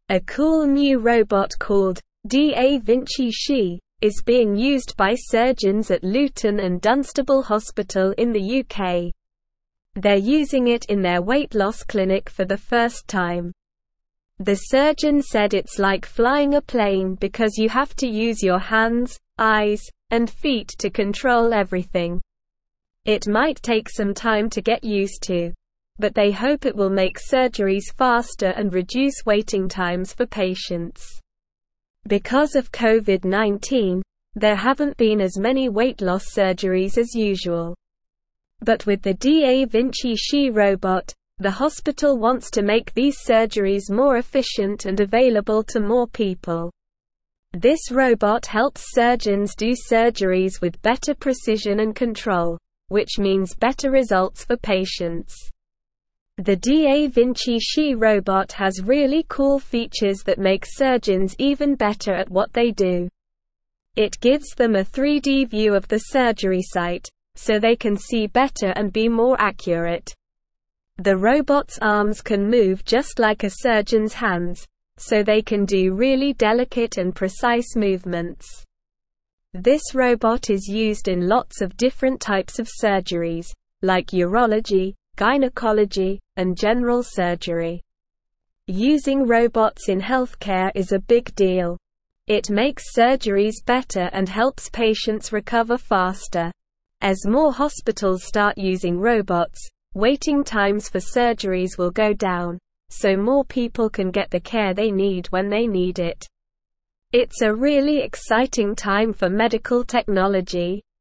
A cool new robot called Da Vinci She is being used by surgeons at Luton and Dunstable Hospital in the UK. They're using it in their weight loss clinic for the first time. The surgeon said it's like flying a plane because you have to use your hands, eyes, and feet to control everything. It might take some time to get used to, but they hope it will make surgeries faster and reduce waiting times for patients. Because of COVID-19, there haven't been as many weight loss surgeries as usual. But with the Da Vinci She robot, the hospital wants to make these surgeries more efficient and available to more people. This robot helps surgeons do surgeries with better precision and control, which means better results for patients. The Da Vinci She robot has really cool features that make surgeons even better at what they do. It gives them a 3D view of the surgery site, so they can see better and be more accurate. The robot's arms can move just like a surgeon's hands, so they can do really delicate and precise movements. This robot is used in lots of different types of surgeries, like urology, gynecology, and general surgery. Using robots in healthcare is a big deal. It makes surgeries better and helps patients recover faster. As more hospitals start using robots, waiting times for surgeries will go down, so more people can get the care they need when they need it. It's a really exciting time for medical technology.